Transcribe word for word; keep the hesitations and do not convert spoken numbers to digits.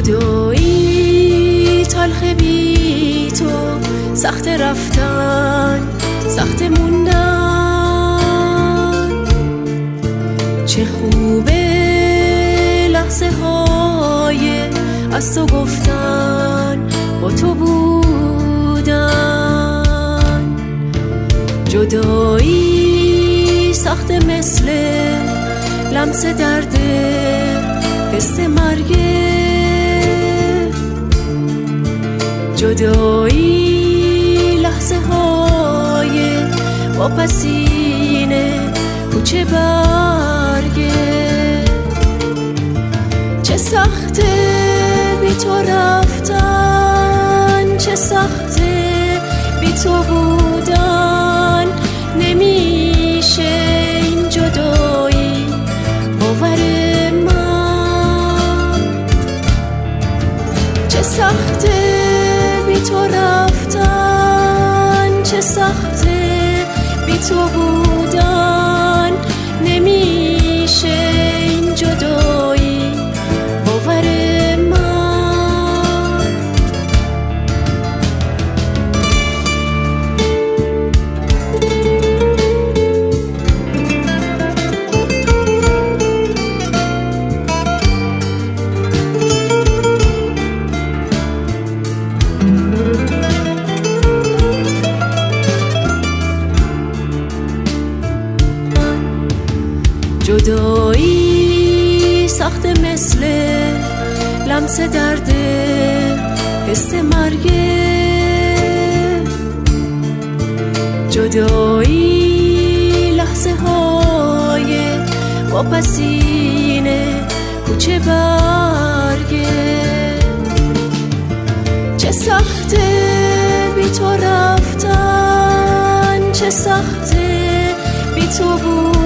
جدایی تلخ بی تو، سخت رفتن سخت موندن. چه خوبه لحظه های از تو گفتن، با تو بودن. جدایی سخت مثل لمس درد، حس مرگه. جدایی لحظه های واپسینه کوچه برگه. چه سخته بی تو رفتن، چه سخته بی تو بودن. نمیشه این جدایی باور من. چه سخته بی تو رفتن، چه سخته بی تو بودن. نمیشه این جدایی باور من. جدایی سخت مثل لمس درد، حس مرگه. جدایی لحظه های واپسینه کوچه برگه. چه سخته بی تو رفتن، چه سخته بی تو بود.